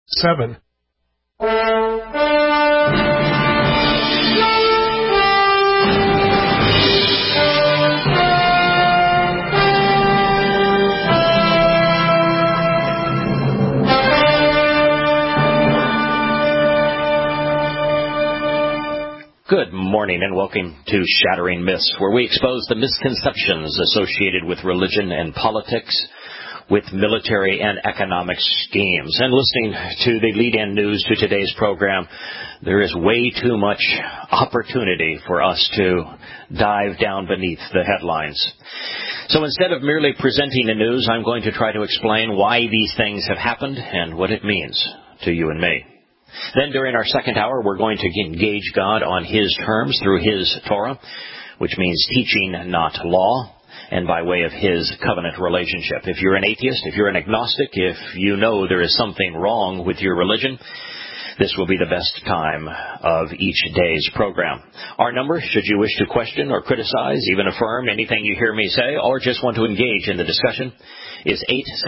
7. Good morning and welcome to Shattering Myths, where we expose the misconceptions associated with religion and politics, with military and economic schemes. And listening to the lead-in news to today's program, there is way too much opportunity for us to dive down beneath the headlines. So instead of merely presenting the news, I'm going to try to explain why these things have happened and what it means to you and me. Then during our second hour, we're going to engage God on His terms through His Torah, which means teaching, not law, and by way of His covenant relationship. If you're an atheist, if you're an agnostic, if you know there is something wrong with your religion, this will be the best time of each day's program. Our number, should you wish to question or criticize, even affirm anything you hear me say, or just want to engage in the discussion, is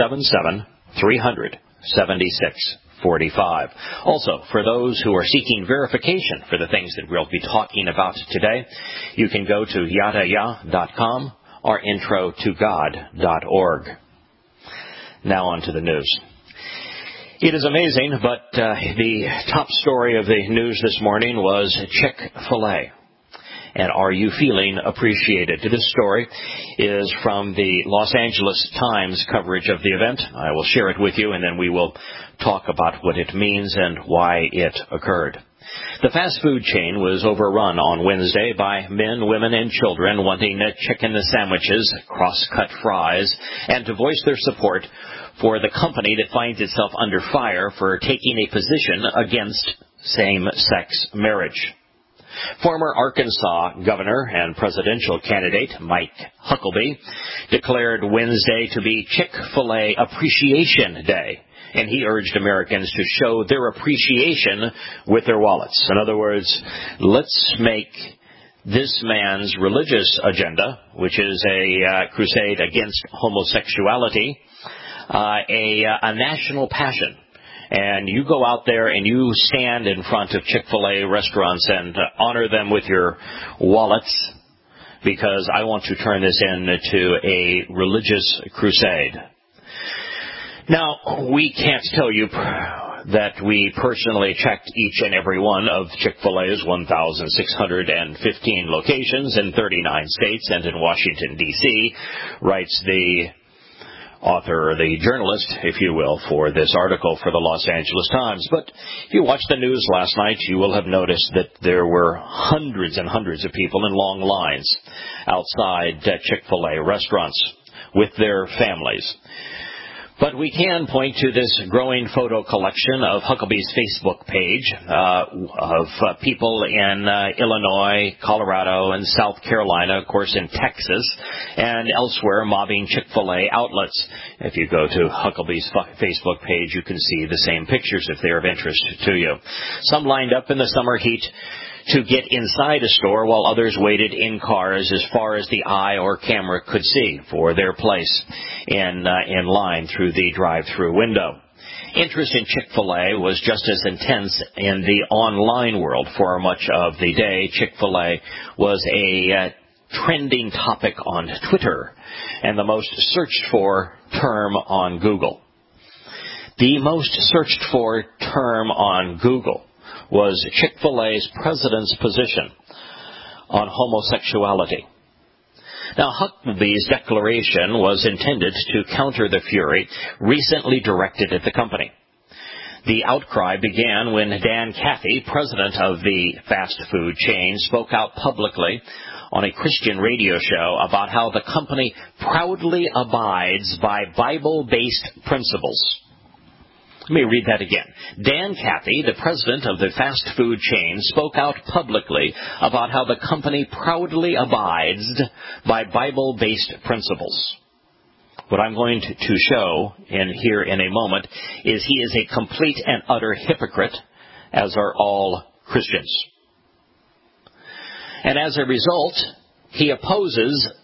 877-300-7645. Also, for those who are seeking verification for the things that we'll be talking about today, you can go to yadayah.com or intro2god.org. Now on to the news. It is amazing, but the top story of the news this morning was Chick-fil-A. And are you feeling appreciated? This story is from the Los Angeles Times coverage of the event. I will share it with you, and then we will talk about what it means and why it occurred. The fast food chain was overrun on Wednesday by men, women, and children wanting chicken sandwiches, cross-cut fries, and to voice their support for the company that finds itself under fire for taking a position against same-sex marriage. Former Arkansas governor and presidential candidate Mike Huckabee declared Wednesday to be Chick-fil-A Appreciation Day, and he urged Americans to show their appreciation with their wallets. In other words, let's make this man's religious agenda, which is a crusade against homosexuality, a national passion. And you go out there and you stand in front of Chick-fil-A restaurants and honor them with your wallets, because I want to turn this into a religious crusade. Now, we can't tell you that we personally checked each and every one of Chick-fil-A's 1,615 locations in 39 states and in Washington, D.C., writes the author, or the journalist, if you will, for this article for the Los Angeles Times. But if you watched the news last night, you will have noticed that there were hundreds and hundreds of people in long lines outside Chick-fil-A restaurants with their families. But we can point to this growing photo collection of Huckabee's Facebook page of people in Illinois, Colorado, and South Carolina, of course in Texas, and elsewhere mobbing Chick-fil-A outlets. If you go to Huckabee's Facebook page, you can see the same pictures if they're of interest to you. Some lined up in the summer heat to get inside a store, while others waited in cars as far as the eye or camera could see for their place in line through the drive-through window. Interest in Chick-fil-A was just as intense in the online world. For much of the day, Chick-fil-A was a trending topic on Twitter and the most searched for term on Google. The most searched for term on Google was Chick-fil-A's president's position on homosexuality. Now, Huckabee's declaration was intended to counter the fury recently directed at the company. The outcry began when Dan Cathy, president of the fast food chain, spoke out publicly on a Christian radio show about how the company proudly abides by Bible-based principles. Let me read that again. Dan Cathy, the president of the fast food chain, spoke out publicly about how the company proudly abides by Bible-based principles. What I'm going to show here in a moment is he is a complete and utter hypocrite, as are all Christians. And as a result, he opposes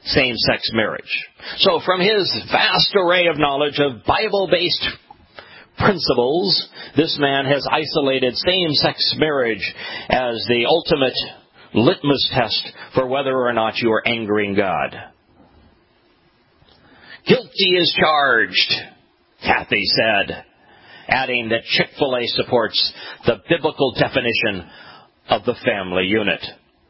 same-sex marriage. So from his vast array of knowledge of Bible-based principles, this man has isolated same-sex marriage as the ultimate litmus test for whether or not you are angering God. Guilty as charged, Kathy said, adding that Chick-fil-A supports the biblical definition of the family unit.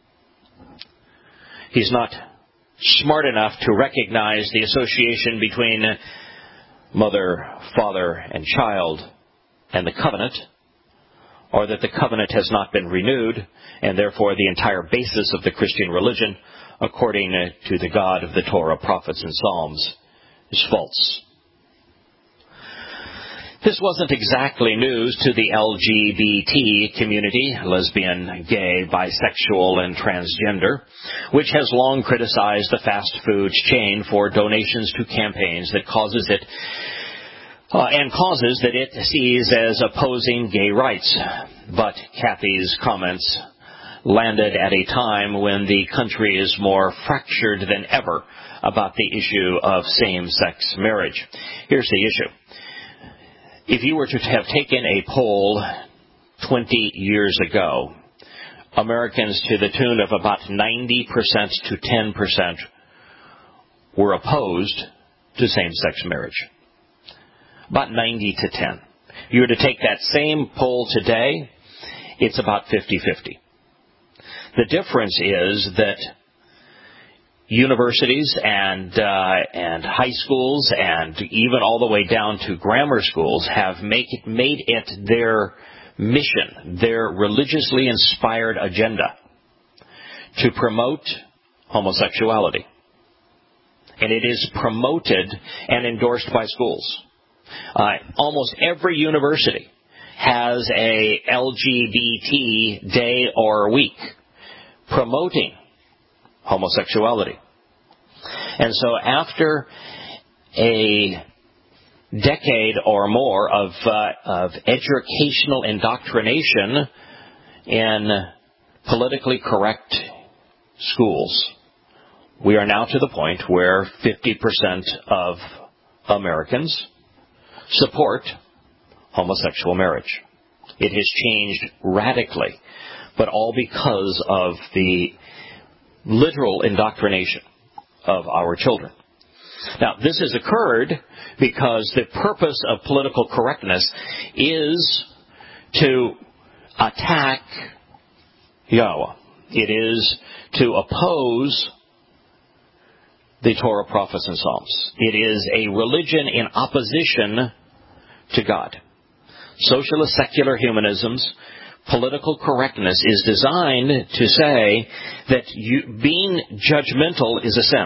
He's not smart enough to recognize the association between mother, father, and child and the covenant, or that the covenant has not been renewed, and therefore the entire basis of the Christian religion, according to the God of the Torah, prophets, and Psalms, is false. This wasn't exactly news to the LGBT community, lesbian, gay, bisexual, and transgender, which has long criticized the fast food chain for donations to campaigns that causes that it sees as opposing gay rights. But Kathy's comments landed at a time when the country is more fractured than ever about the issue of same-sex marriage. Here's the issue. If you were to have taken a poll 20 years ago, Americans to the tune of about 90% to 10% were opposed to same-sex marriage. About 90 to 10. If you were to take that same poll today, it's about 50-50. The difference is that universities and high schools and even all the way down to grammar schools have made it their mission, their religiously inspired agenda to promote homosexuality. And it is promoted and endorsed by schools. Almost every university has a LGBT day or week promoting homosexuality. And so after a decade or more of educational indoctrination in politically correct schools, we are now to the point where 50% of Americans support homosexual marriage. It has changed radically, but all because of the literal indoctrination of our children. Now, this has occurred because the purpose of political correctness is to attack Yahweh. It is to oppose the Torah, prophets, and Psalms. It is a religion in opposition to God. Socialist secular humanism's political correctness is designed to say that being judgmental is a sin.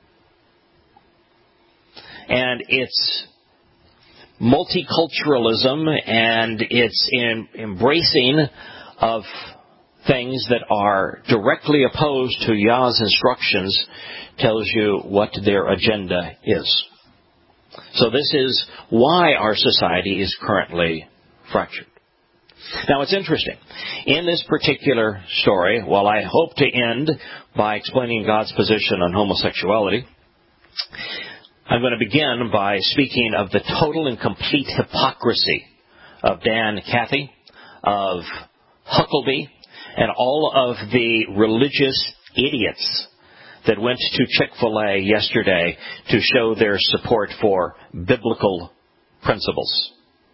And it's multiculturalism and it's embracing of things that are directly opposed to Yah's instructions tells you what their agenda is. So this is why our society is currently fractured. Now, it's interesting. In this particular story, while I hope to end by explaining God's position on homosexuality, I'm going to begin by speaking of the total and complete hypocrisy of Dan Cathy, of Huckabee, and all of the religious idiots that went to Chick-fil-A yesterday to show their support for biblical principles.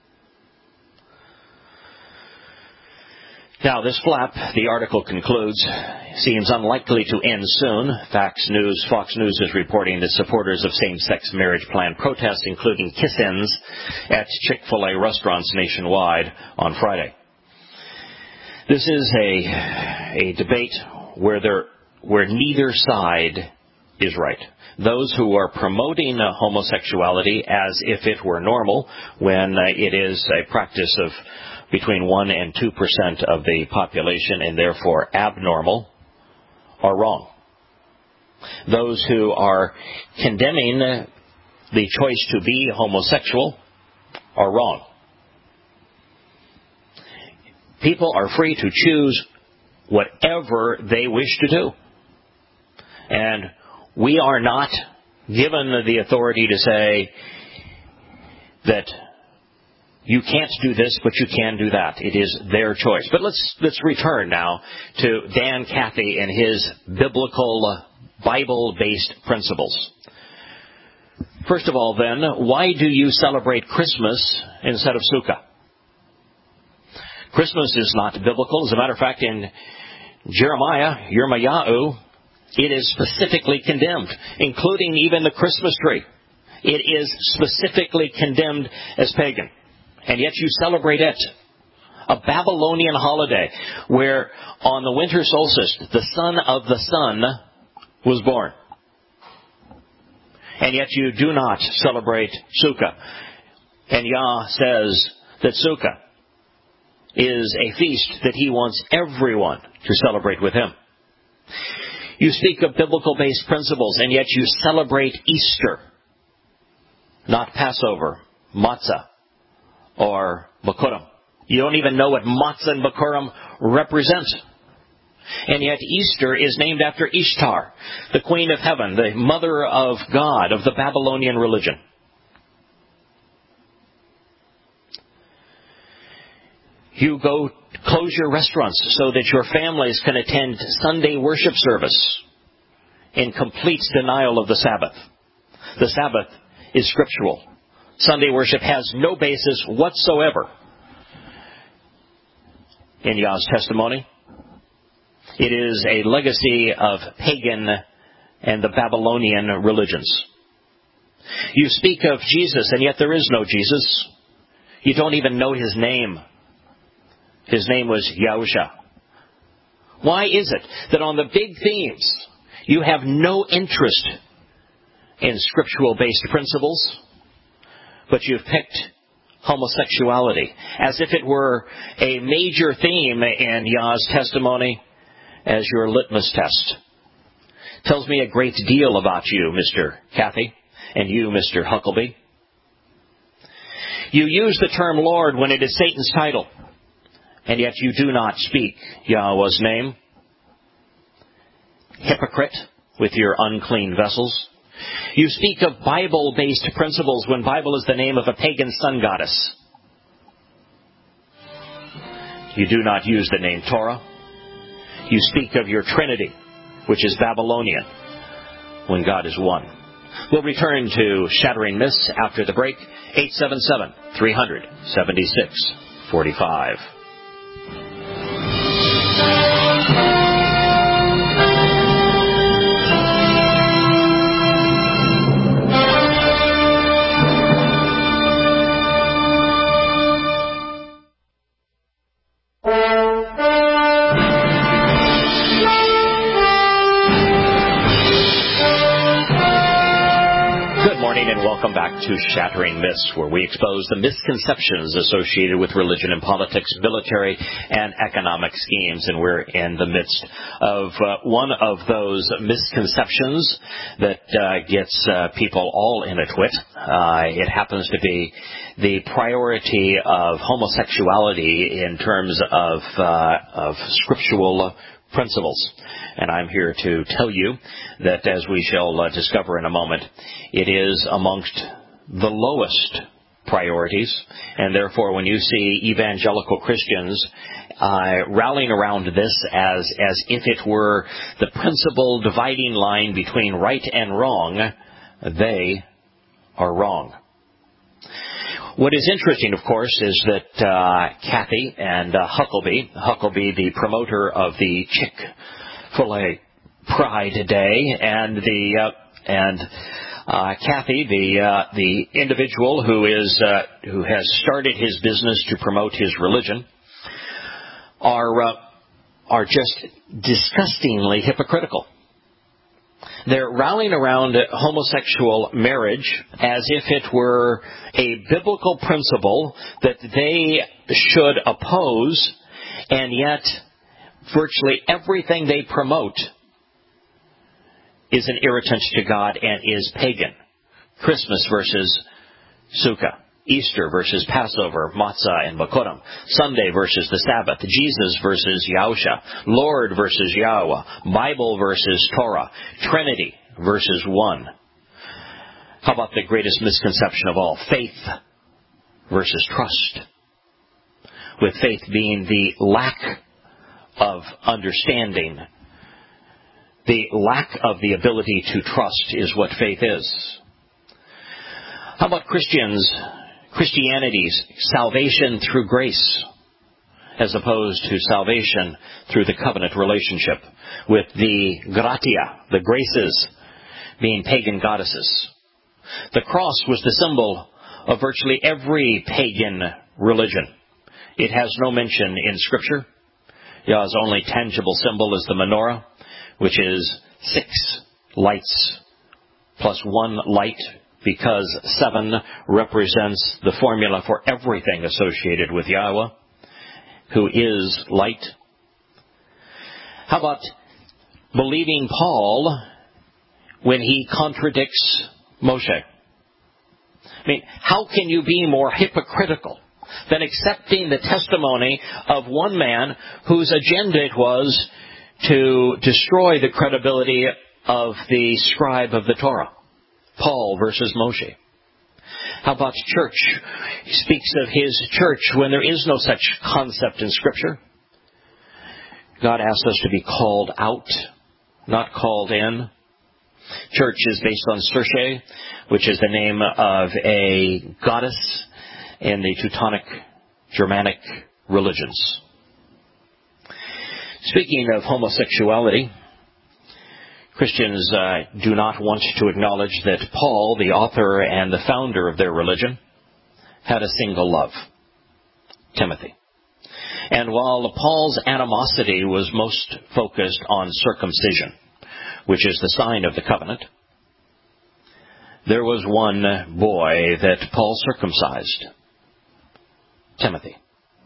Now, this flap, the article concludes, seems unlikely to end soon. Fox News is reporting that supporters of same-sex marriage plan protests, including kiss-ins at Chick-fil-A restaurants nationwide on Friday. This is a debate where neither side is right. Those who are promoting homosexuality as if it were normal, when it is a practice of between 1 and 2% of the population and therefore abnormal, are wrong. Those who are condemning the choice to be homosexual are wrong. People are free to choose whatever they wish to do. And we are not given the authority to say that You can't do this, but you can do that. It is their choice. But let's return now to Dan Cathy and his biblical, Bible-based principles. First of all, then, why do you celebrate Christmas instead of Sukkah? Christmas is not biblical. As a matter of fact, in Jeremiah, Yirmiyahu, it is specifically condemned, including even the Christmas tree. It is specifically condemned as pagan. And yet you celebrate it. A Babylonian holiday where on the winter solstice, the son of the sun was born. And yet you do not celebrate Sukkah. And Yah says that Sukkah is a feast that he wants everyone to celebrate with him. You speak of biblical-based principles, and yet you celebrate Easter, not Passover, Matzah, or Bikurim. You don't even know what Matzah and Bikurim represent. And yet Easter is named after Ishtar, the queen of heaven, the mother of God of the Babylonian religion. You go close your restaurants so that your families can attend Sunday worship service in complete denial of the Sabbath. The Sabbath is scriptural. Sunday worship has no basis whatsoever in Yah's testimony. It is a legacy of pagan and the Babylonian religions. You speak of Jesus, and yet there is no Jesus. You don't even know his name. His name was Yahusha. Why is it that on the big themes you have no interest in scriptural-based principles, but you've picked homosexuality as if it were a major theme in Yah's testimony as your litmus test? Tells me a great deal about you, Mr. Cathy, and you, Mr. Huckleby. You use the term Lord when it is Satan's title, and yet you do not speak Yahweh's name. Hypocrite with your unclean vessels. You speak of Bible-based principles when Bible is the name of a pagan sun goddess. You do not use the name Torah. You speak of your Trinity, which is Babylonian, when God is one. We'll return to Shattering Myths after the break. 877-300-7645. Welcome back to Shattering Myths, where we expose the misconceptions associated with religion and politics, military and economic schemes. And we're in the midst of one of those misconceptions that gets people all in a twit. It happens to be the priority of homosexuality in terms of scriptural principles. And I'm here to tell you that, as we shall discover in a moment, it is amongst the lowest priorities. And therefore, when you see evangelical Christians rallying around this as if it were the principal dividing line between right and wrong, they are wrong. What is interesting, of course, is that Cathy and Huckleby, the promoter of the Chick-fil-A Pride Day, and Cathy, the individual who has started his business to promote his religion, are just disgustingly hypocritical. They're rallying around homosexual marriage as if it were a biblical principle that they should oppose, and yet virtually everything they promote is an irritant to God and is pagan. Christmas versus Sukkah. Easter versus Passover, Matzah and Bikurim. Sunday versus the Sabbath. Jesus versus Yahusha. Lord versus Yahweh. Bible versus Torah. Trinity versus one. How about the greatest misconception of all? Faith versus trust. With faith being the lack of understanding, the lack of the ability to trust is what faith is. How about Christianity's salvation through grace, as opposed to salvation through the covenant relationship, with the gratia, the graces, being pagan goddesses. The cross was the symbol of virtually every pagan religion. It has no mention in Scripture. Yah's only tangible symbol is the menorah, which is 6 lights plus 1 light, because 7 represents the formula for everything associated with Yahweh, who is light. How about believing Paul when he contradicts Moshe? I mean, how can you be more hypocritical than accepting the testimony of one man whose agenda it was to destroy the credibility of the scribe of the Torah, Paul versus Moshe? How about church? He speaks of his church when there is no such concept in Scripture. God asks us to be called out, not called in. Church is based on Circe, which is the name of a goddess in the Teutonic Germanic religions. Speaking of homosexuality, Christians do not want to acknowledge that Paul, the author and the founder of their religion, had a single love, Timothy. And while Paul's animosity was most focused on circumcision, which is the sign of the covenant, there was one boy that Paul circumcised, Timothy.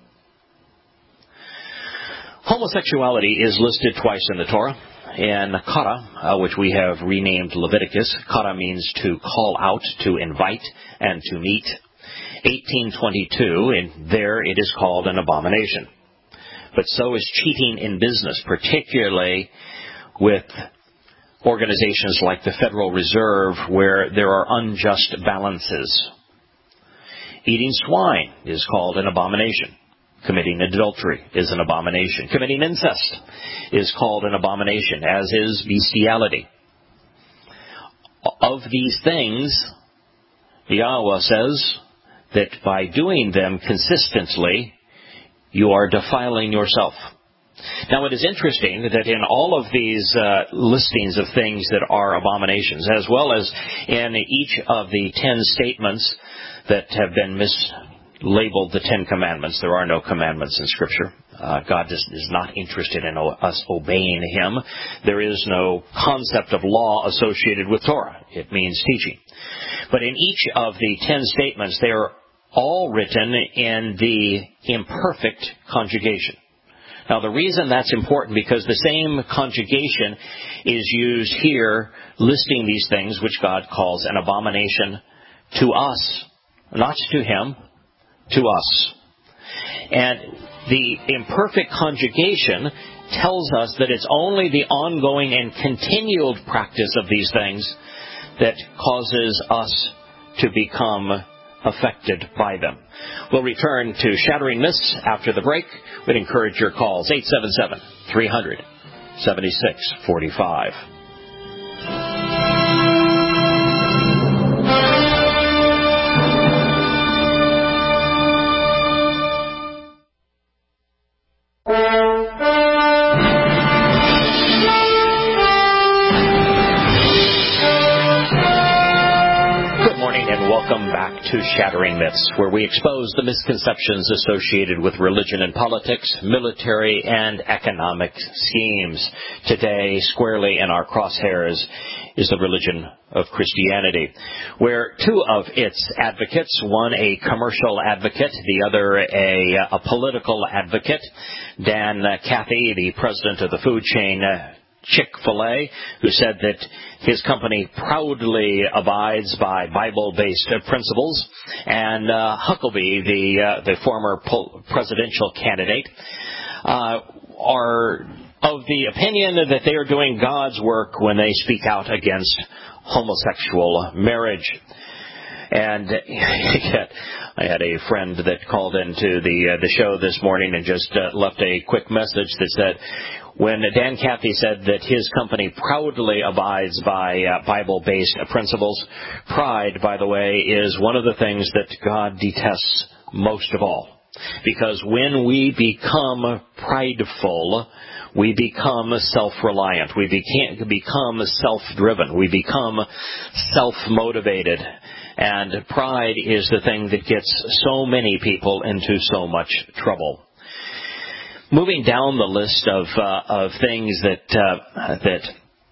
Homosexuality is listed twice in the Torah. In Kara, which we have renamed Leviticus, Kara means to call out, to invite, and to meet. 18:22, and there it is called an abomination. But so is cheating in business, particularly with organizations like the Federal Reserve, where there are unjust balances. Eating swine is called an abomination. Committing adultery is an abomination. Committing incest is called an abomination, as is bestiality. Of these things, Yahweh says that by doing them consistently, you are defiling yourself. Now, it is interesting that in all of these listings of things that are abominations, as well as in each of the 10 statements that have been mislabeled the 10 commandments, there are no commandments in Scripture. God is not interested in us obeying Him. There is no concept of law associated with Torah. It means teaching. But in each of the 10 statements, they are all written in the imperfect conjugation. Now, the reason that's important, because the same conjugation is used here listing these things which God calls an abomination to us, not to Him, to us. And the imperfect conjugation tells us that it's only the ongoing and continual practice of these things that causes us to become affected by them. We'll return to Shattering Myths after the break. We'd encourage your calls, 877-300-7645. Welcome back to Shattering Myths, where we expose the misconceptions associated with religion and politics, military and economic schemes. Today, squarely in our crosshairs, is the religion of Christianity, where two of its advocates, one a commercial advocate, the other a political advocate, Dan Cathy, the president of the food chain Chick-fil-A, who said that his company proudly abides by Bible-based principles, and Huckabee, the former presidential candidate, are of the opinion that they are doing God's work when they speak out against homosexual marriage. And I had a friend that called into the show this morning and just left a quick message that said, when Dan Cathy said that his company proudly abides by Bible-based principles, pride, by the way, is one of the things that God detests most of all. Because when we become prideful, we become self-reliant. We become self-driven. We become self-motivated. And pride is the thing that gets so many people into so much trouble. Moving down the list of things that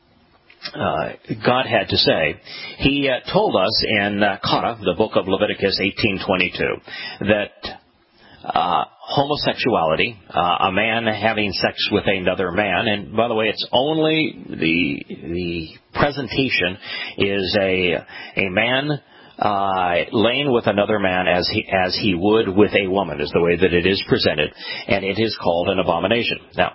God had to say, He told us in Korah, the book of Leviticus 18:22, that homosexuality, a man having sex with another man, and by the way, it's only the presentation is a man laying with another man as he would with a woman, is the way that it is presented, and it is called an abomination. Now,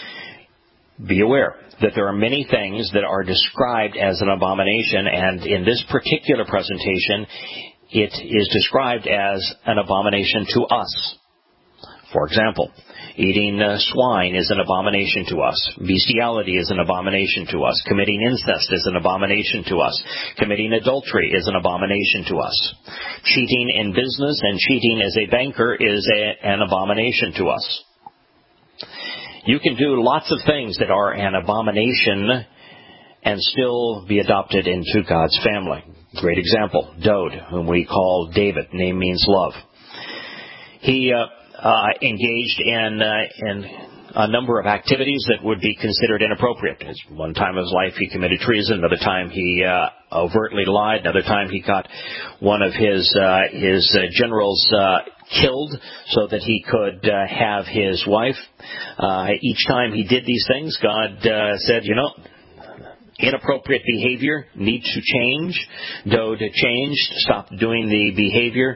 be aware that there are many things that are described as an abomination, and in this particular presentation, it is described as an abomination to us. For example, eating swine is an abomination to us. Bestiality is an abomination to us. Committing incest is an abomination to us. Committing adultery is an abomination to us. Cheating in business and cheating as a banker is an abomination to us. You can do lots of things that are an abomination and still be adopted into God's family. Great example, Dode, whom we call David. Name means love. He engaged in a number of activities that would be considered inappropriate. One time of his life he committed treason. Another time he overtly lied. Another time he got one of his generals killed so that he could have his wife. Each time he did these things, God said, inappropriate behavior needs to change. Dode changed, stopped doing the behavior,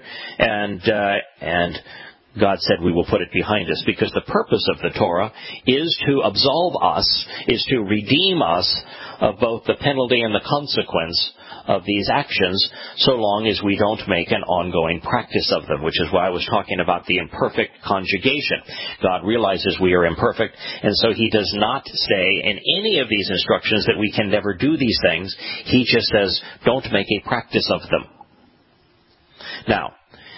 and God said we will put it behind us, because the purpose of the Torah is to absolve us, is to redeem us of both the penalty and the consequence of these actions, so long as we don't make an ongoing practice of them, which is why I was talking about the imperfect conjugation. God realizes we are imperfect, and so He does not say in any of these instructions that we can never do these things. He just says, don't make a practice of them. Now,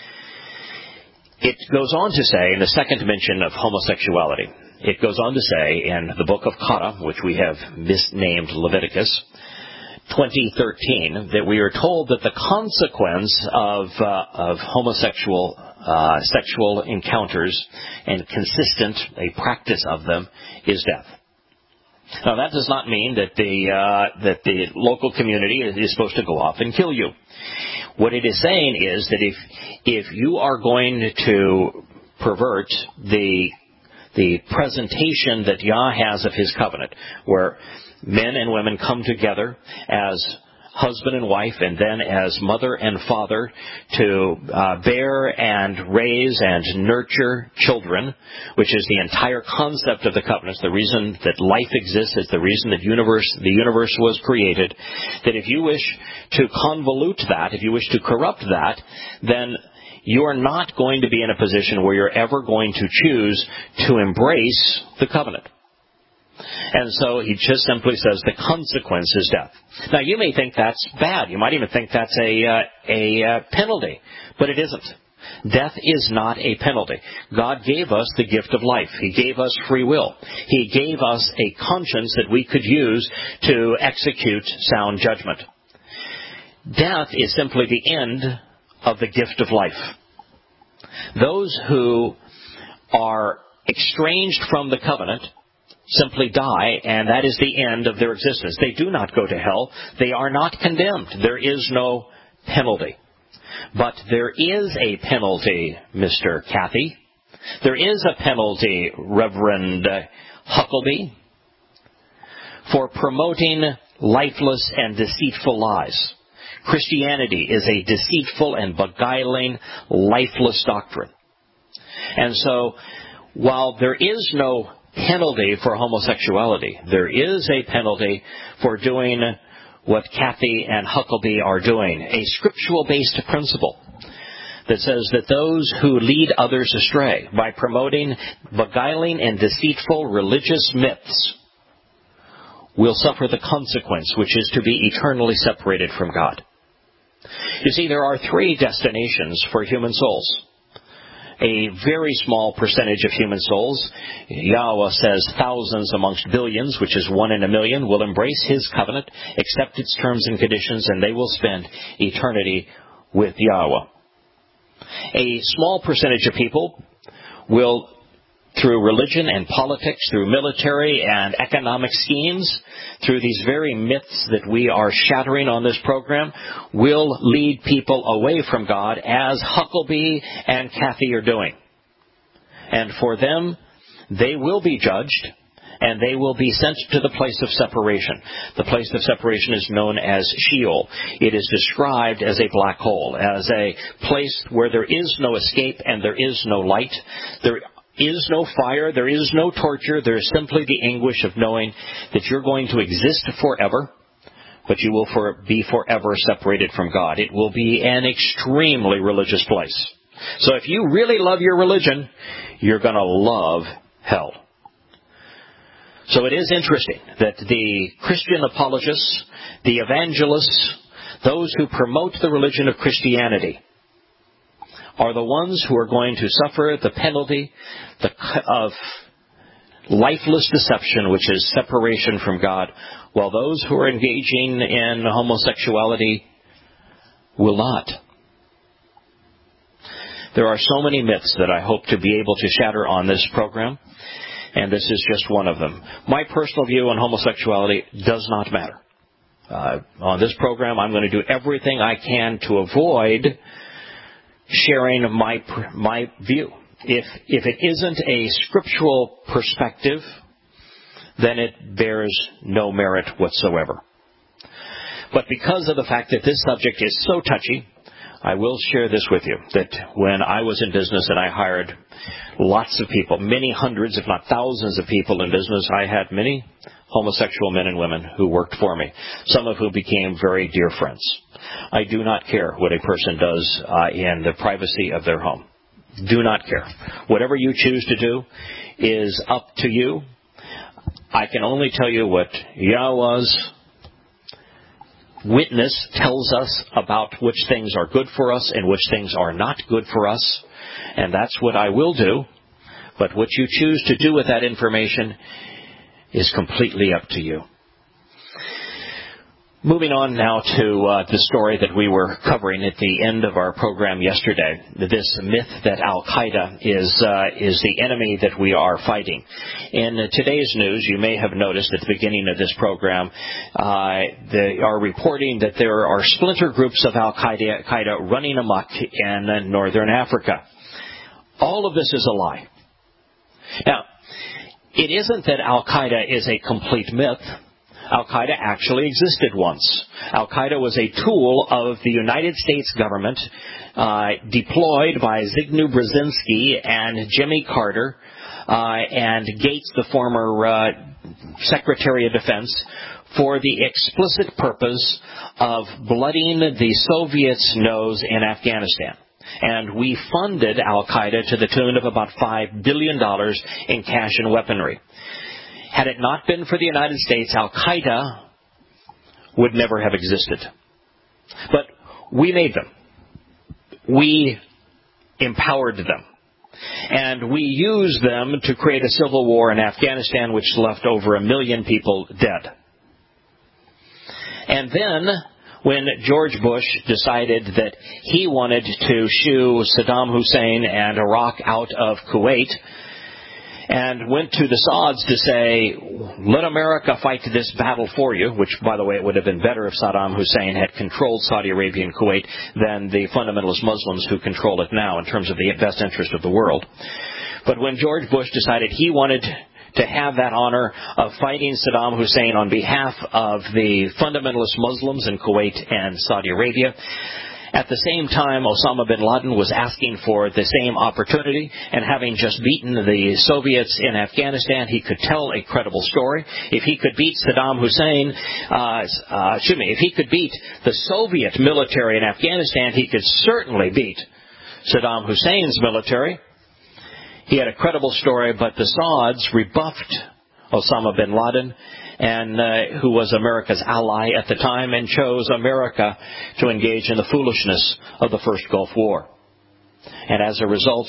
it goes on to say, in the second mention of homosexuality, it goes on to say in the book of Korah, which we have misnamed Leviticus 20:13, that we are told that the consequence of homosexual sexual encounters and a practice of them is death. Now, that does not mean that the local community is supposed to go off and kill you. What it is saying is that if you are going to pervert the presentation that Yah has of His covenant, where men and women come together as husband and wife, and then as mother and father, to bear and raise and nurture children, which is the entire concept of the covenant. The reason that life exists is the reason that the universe was created. That if you wish to convolute that, if you wish to corrupt that, then you are not going to be in a position where you're ever going to choose to embrace the covenant. And so He just simply says the consequence is death. Now, you may think that's bad. You might even think that's a penalty. But it isn't. Death is not a penalty. God gave us the gift of life. He gave us free will. He gave us a conscience that we could use to execute sound judgment. Death is simply the end of the gift of life. Those who are estranged from the covenant simply die, and that is the end of their existence. They do not go to hell. They are not condemned. There is no penalty. But there is a penalty, Mr. Cathy. There is a penalty, Reverend Huckleby, for promoting lifeless and deceitful lies. Christianity is a deceitful and beguiling, lifeless doctrine. And so, while there is no penalty for homosexuality, there is a penalty for doing what Kathy and Huckabee are doing, a scriptural-based principle that says that those who lead others astray by promoting beguiling and deceitful religious myths will suffer the consequence, which is to be eternally separated from God. You see, there are three destinations for human souls. A very small percentage of human souls, Yahweh says thousands amongst billions, which is 1 in a million, will embrace His covenant, accept its terms and conditions, and they will spend eternity with Yahweh. A small percentage of people will, through religion and politics, through military and economic schemes, through these very myths that we are shattering on this program, will lead people away from God, as Huckabee and Kathy are doing. And for them, they will be judged, and they will be sent to the place of separation. The place of separation is known as Sheol. It is described as a black hole, as a place where there is no escape and there is no light. There is no fire, there is no torture, there is simply the anguish of knowing that you're going to exist forever, but you will be forever separated from God. It will be an extremely religious place. So if you really love your religion, you're going to love hell. So it is interesting that the Christian apologists, the evangelists, those who promote the religion of Christianity, are the ones who are going to suffer the penalty of lifeless deception, which is separation from God, while those who are engaging in homosexuality will not. There are so many myths that I hope to be able to shatter on this program, and this is just one of them. My personal view on homosexuality does not matter. On this program, I'm going to do everything I can to avoid sharing my view. If it isn't a scriptural perspective, then it bears no merit whatsoever. But because of the fact that this subject is so touchy, I will share this with you, that when I was in business and I hired lots of people, many hundreds, if not thousands of people in business, I had many homosexual men and women who worked for me, some of whom became very dear friends. I do not care what a person does in the privacy of their home. Do not care. Whatever you choose to do is up to you. I can only tell you what Yahweh's witness tells us about which things are good for us and which things are not good for us. And that's what I will do. But what you choose to do with that information is completely up to you. Moving on now to the story that we were covering at the end of our program yesterday, this myth that Al-Qaeda is the enemy that we are fighting. In today's news, you may have noticed at the beginning of this program, they are reporting that there are splinter groups of Al-Qaeda running amok in northern Africa. All of this is a lie. Now, it isn't that Al-Qaeda is a complete myth. Al-Qaeda actually existed once. Al-Qaeda was a tool of the United States government deployed by Zbigniew Brzezinski and Jimmy Carter and Gates, the former Secretary of Defense, for the explicit purpose of blooding the Soviets' nose in Afghanistan. And we funded Al-Qaeda to the tune of about $5 billion in cash and weaponry. Had it not been for the United States, Al-Qaeda would never have existed. But we made them. We empowered them. And we used them to create a civil war in Afghanistan which left over 1 million people dead. And then, when George Bush decided that he wanted to shoo Saddam Hussein and Iraq out of Kuwait, and went to the Sauds to say, let America fight this battle for you, which, by the way, it would have been better if Saddam Hussein had controlled Saudi Arabia and Kuwait than the fundamentalist Muslims who control it now in terms of the best interest of the world. But when George Bush decided he wanted to have that honor of fighting Saddam Hussein on behalf of the fundamentalist Muslims in Kuwait and Saudi Arabia, At the same time, Osama bin Laden was asking for the same opportunity, and having just beaten the Soviets in Afghanistan, he could tell a credible story. If he could beat Saddam Hussein, if he could beat the Soviet military in Afghanistan, he could certainly beat Saddam Hussein's military. He had a credible story, but the Sauds rebuffed Osama bin Laden, and who was America's ally at the time, and chose America to engage in the foolishness of the first Gulf War. And as a result,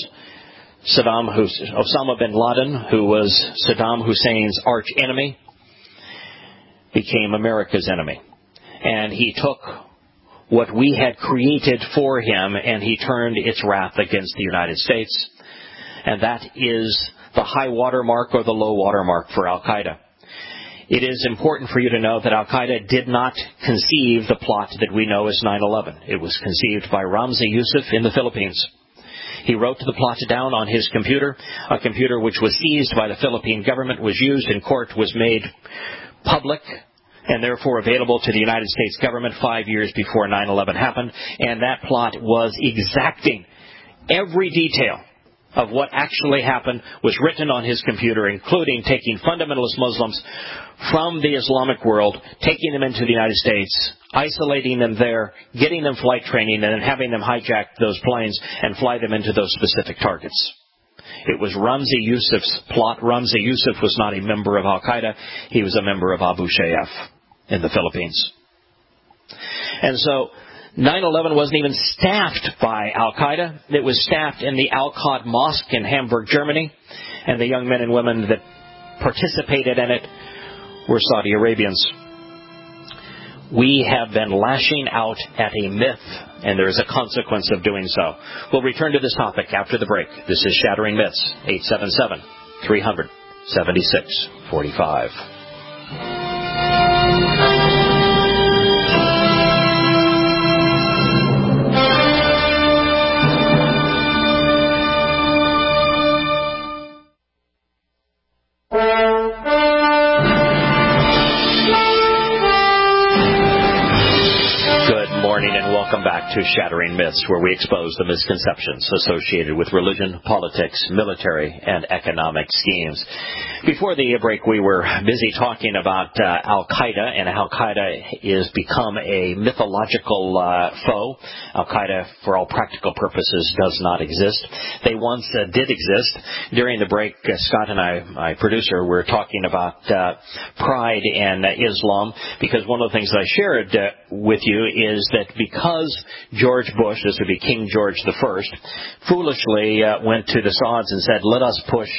Osama bin Laden, who was Saddam Hussein's arch enemy, became America's enemy. And he took what we had created for him, and he turned its wrath against the United States. And that is the high water mark or the low water mark for Al-Qaeda. It is important for you to know that Al-Qaeda did not conceive the plot that we know as 9/11. It was conceived by Ramzi Youssef in the Philippines. He wrote the plot down on his computer. A computer which was seized by the Philippine government, was used in court, was made public, and therefore available to the United States government 5 years before 9/11 happened. And that plot was exacting every detail of what actually happened, was written on his computer, including taking fundamentalist Muslims from the Islamic world, taking them into the United States, isolating them there, getting them flight training, and then having them hijack those planes and fly them into those specific targets. It was Ramzi Youssef's plot. Ramzi Youssef was not a member of Al-Qaeda. He was a member of Abu Sayyaf in the Philippines. And so 9/11 wasn't even staffed by Al-Qaeda. It was staffed in the Al-Qad Mosque in Hamburg, Germany. And the young men and women that participated in it were Saudi Arabians. We have been lashing out at a myth, and there is a consequence of doing so. We'll return to this topic after the break. This is Shattering Myths, 877-300-7645. Welcome back to Shattering Myths, where we expose the misconceptions associated with religion, politics, military, and economic schemes. Before the break, we were busy talking about Al-Qaeda, and Al-Qaeda is become a mythological foe. Al-Qaeda, for all practical purposes, does not exist. They once did exist. During the break, Scott and I, my producer, were talking about pride in Islam, because one of the things that I shared with you is that because George Bush, this would be King George I, foolishly went to the Sauds and said, let us push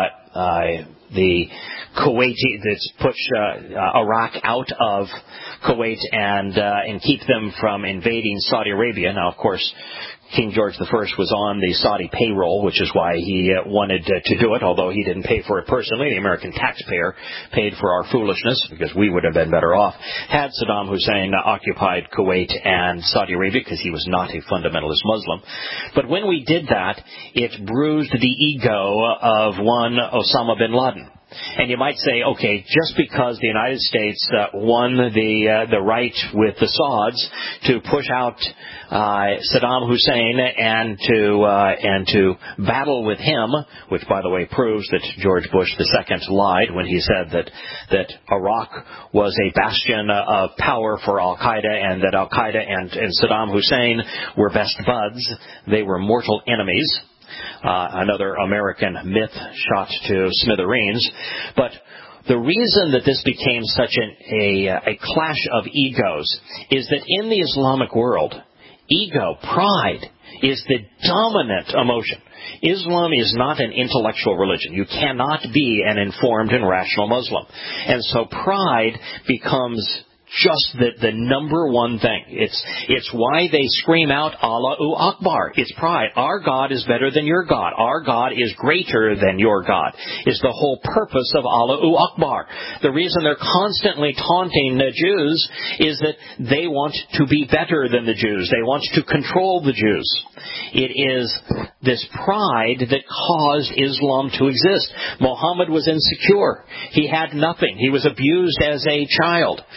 the Kuwaiti, let's push Iraq out of Kuwait and keep them from invading Saudi Arabia. Now, of course, King George I was on the Saudi payroll, which is why he wanted to do it, although he didn't pay for it personally. The American taxpayer paid for our foolishness, because we would have been better off had Saddam Hussein occupied Kuwait and Saudi Arabia, because he was not a fundamentalist Muslim. But when we did that, it bruised the ego of one Osama bin Laden. And you might say, okay, just because the United States won the right with the Sauds to push out Saddam Hussein and to battle with him, which by the way proves that George Bush II lied when he said that Iraq was a bastion of power for Al-Qaeda, and that Al-Qaeda and Saddam Hussein were best buds. They were mortal enemies. Another American myth shot to smithereens. But the reason that this became such a clash of egos is that in the Islamic world, ego, pride, is the dominant emotion. Islam is not an intellectual religion. You cannot be an informed and rational Muslim. And so pride becomes just the number one thing. It's why they scream out Allahu Akbar. It's pride. Our God is better than your God. Our God is greater than your God. Is the whole purpose of Allahu Akbar. The reason they're constantly taunting the Jews is that they want to be better than the Jews. They want to control the Jews. It is this pride that caused Islam to exist. Muhammad was insecure. He had nothing. He was abused as a child. And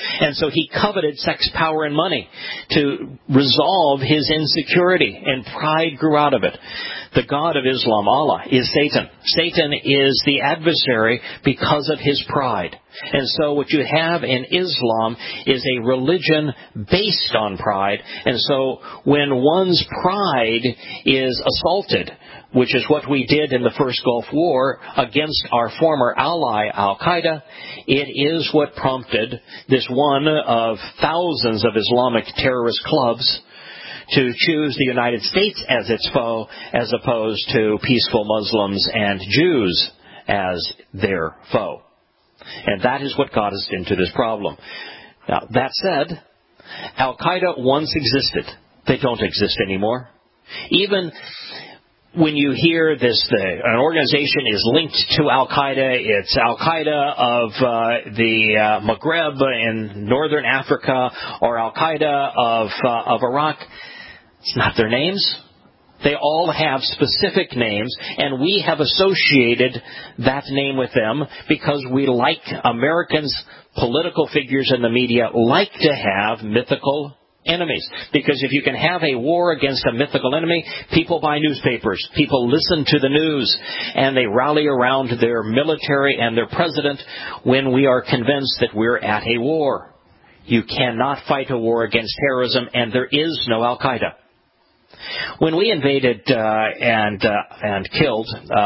so he coveted sex, power, and money to resolve his insecurity, and pride grew out of it. The God of Islam, Allah, is Satan. Satan is the adversary because of his pride. And so what you have in Islam is a religion based on pride. And so when one's pride is assaulted, which is what we did in the first Gulf War against our former ally, Al-Qaeda, it is what prompted this one of thousands of Islamic terrorist clubs to choose the United States as its foe as opposed to peaceful Muslims and Jews as their foe. And that is what got us into this problem. Now, that said, Al-Qaeda once existed. They don't exist anymore. Even when you hear this, an organization is linked to Al-Qaeda, it's Al-Qaeda of the Maghreb in northern Africa or Al-Qaeda of Iraq, it's not their names. They all have specific names, and we have associated that name with them because we like Americans, political figures in the media like to have mythical enemies. Because if you can have a war against a mythical enemy, people buy newspapers, people listen to the news, and they rally around their military and their president when we are convinced that we're at a war. You cannot fight a war against terrorism, and there is no Al-Qaeda. When we invaded and killed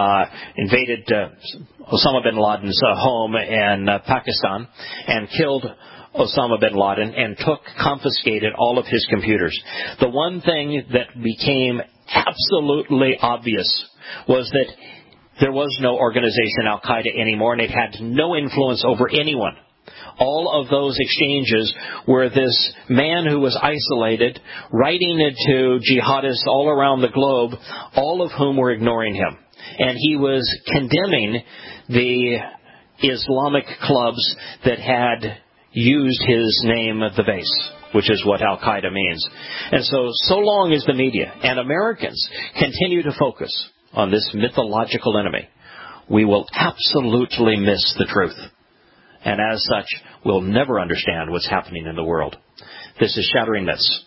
Osama bin Laden's home in Pakistan and killed Osama bin Laden and confiscated all of his computers, the one thing that became absolutely obvious was that there was no organization Al-Qaeda anymore, and it had no influence over anyone. All of those exchanges were this man who was isolated, writing it to jihadists all around the globe, all of whom were ignoring him. And he was condemning the Islamic clubs that had used his name at the base, which is what Al-Qaeda means. And so long as the media and Americans continue to focus on this mythological enemy, we will absolutely miss the truth. And as such, we'll never understand what's happening in the world. This is Shattering Myths.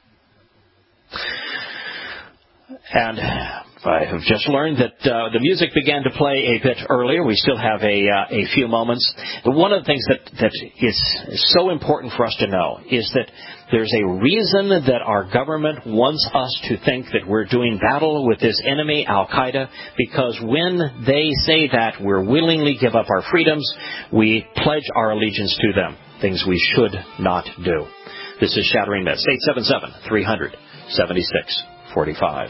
And I have just learned that the music began to play a bit earlier. We still have a few moments. But one of the things that is so important for us to know is that there's a reason that our government wants us to think that we're doing battle with this enemy, Al-Qaeda, because when they say that we're willingly give up our freedoms, we pledge our allegiance to them, things we should not do. This is Shattering Myths, 877-300-7645.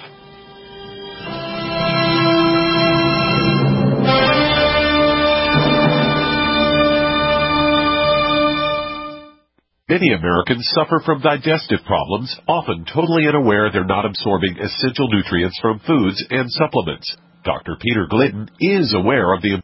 Many Americans suffer from digestive problems, often totally unaware they're not absorbing essential nutrients from foods and supplements. Dr. Peter Glidden is aware of the